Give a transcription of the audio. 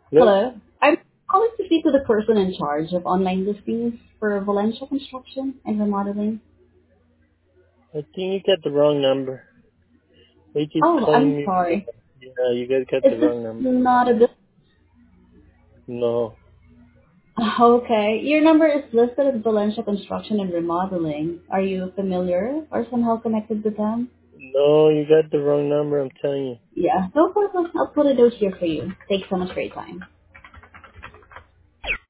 Hello? Hello. I'm calling to speak to the person in charge of online listings for Valencia Construction and Remodeling. I think you got the wrong number. They keep Oh, calling I'm me. sorry. Yeah, you guys got Is the this wrong number. not a good... No. Okay. Your number is listed as Valencia Construction and Remodeling. Are you familiar or somehow connected with them? No, you got the wrong number, I'm telling you. Yeah. No problem. I'll put a note here for you. Thanks so much for your time.